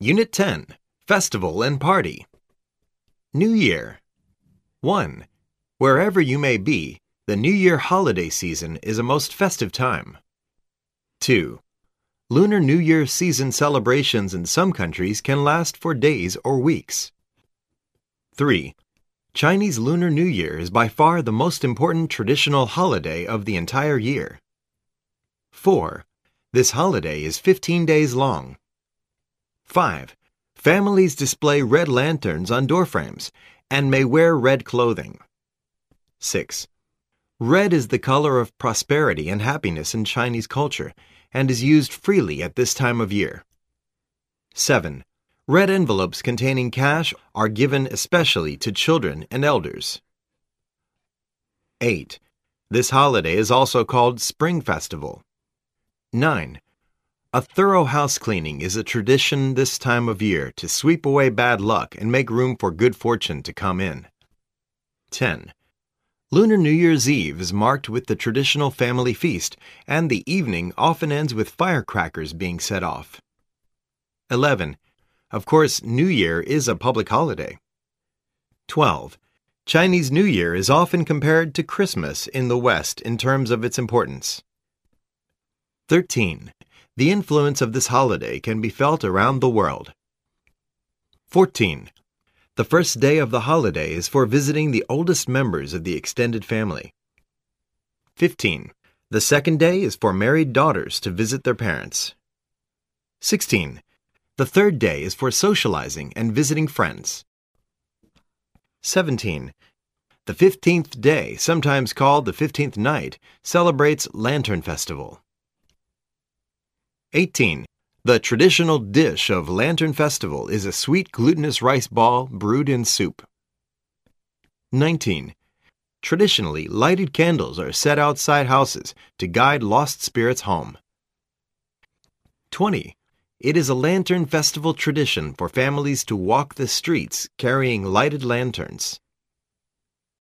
Unit 10, Festival and Party. New Year. 1. Wherever you may be, the New Year holiday season is a most festive time. 2. Lunar New Year season celebrations in some countries can last for days or weeks. 3. Chinese Lunar New Year is by far the most important traditional holiday of the entire year. 4. This holiday is 15 days long. 5. Families display red lanterns on doorframes and may wear red clothing. 6. Red is the color of prosperity and happiness in Chinese culture and is used freely at this time of year. 7. Red envelopes containing cash are given especially to children and elders. 8. This holiday is also called Spring Festival. 9. A thorough house cleaning is a tradition this time of year to sweep away bad luck and make room for good fortune to come in. 10. Lunar New Year's Eve is marked with the traditional family feast, and the evening often ends with firecrackers being set off. 11. Of course, New Year is a public holiday. 12. Chinese New Year is often compared to Christmas in the West in terms of its importance. 13. The influence of this holiday can be felt around the world. 14. The first day of the holiday is for visiting the oldest members of the extended family. 15. The second day is for married daughters to visit their parents. 16. The third day is for socializing and visiting friends. 17. The 15th day, sometimes called the 15th night, celebrates Lantern Festival. 18. The traditional dish of Lantern Festival is a sweet glutinous rice ball brewed in soup. 19. Traditionally, lighted candles are set outside houses to guide lost spirits home. 20. It is a Lantern Festival tradition for families to walk the streets carrying lighted lanterns.